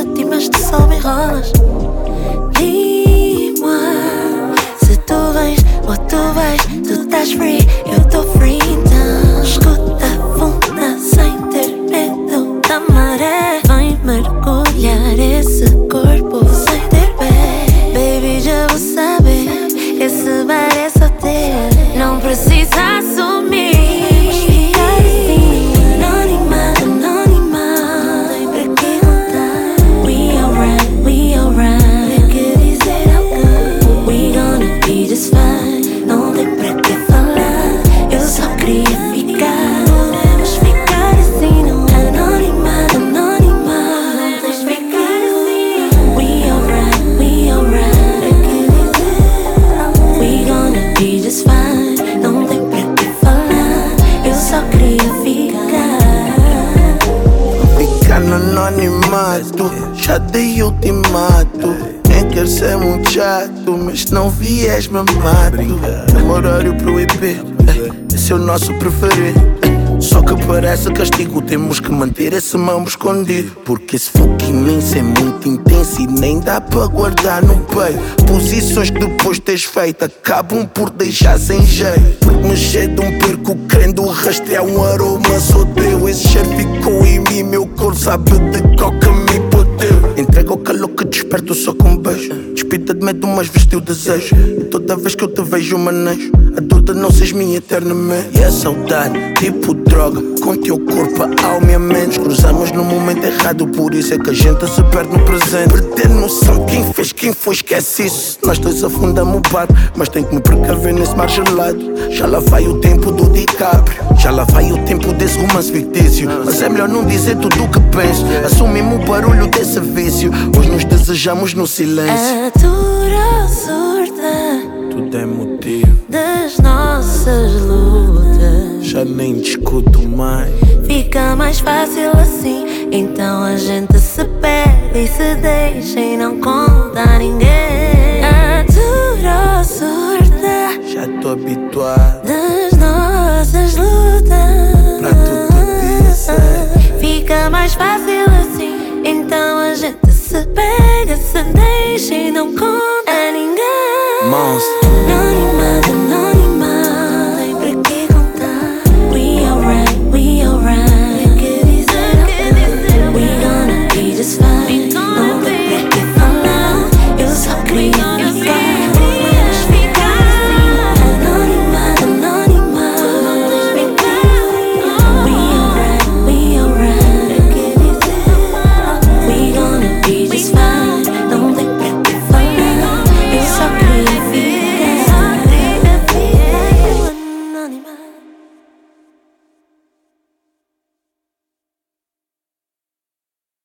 ti, mas tu só me enrolas. Dis-moi, se tu vens ou tu vais, tu estás free, eu tô free. Então escuta a funda sem ter medo da maré. Vem mergulhar esse corpo sem ter pé. Baby, já vou saber que esse bar é só teu. Não precisa assumir. Anonimato, já dei ultimato. Nem quero ser muito chato, mas se não vies me mato. É um horário pro IP, esse é o nosso preferido. Só que parece castigo, temos que manter esse mambo escondido. Porque esse fogo imenso é muito intenso e nem dá para guardar no peito. Posições que depois tens feito acabam por deixar sem jeito. Porque mexer de um perco querendo rastrear um aroma só teu. Esse cheiro ficou em mim, meu corpo sabe de coca me bateu. Entrega o calor que desperto só com um beijo. Despida de medo, mas vestiu desejo. E toda vez que eu te vejo manejo a dor de não seres minha eternamente. E a saudade, tipo droga, com teu corpo, a alma e a mente. Cruzamos no momento errado, por isso é que a gente se perde no presente. Perder noção de quem fez, quem foi, esquece isso. Nós dois afundamos o barco, mas tenho que me precaver nesse mar gelado. Já lá vai o tempo do DiCaprio, já lá vai o tempo desse romance fictício. Mas é melhor não dizer tudo o que penso. Assumimos o barulho desse vício, hoje nos desejamos no silêncio. A dura surda, tudo é motivo das nossas lutas. Já nem discuto mais. Fica mais fácil assim. Então a gente se pega e se deixa e não conta a ninguém. A dura surda, já tô habituado das nossas lutas. pra tudo dizer. Fica mais fácil assim. Então a gente se pega, se deixa e não conta a ninguém. Monstro.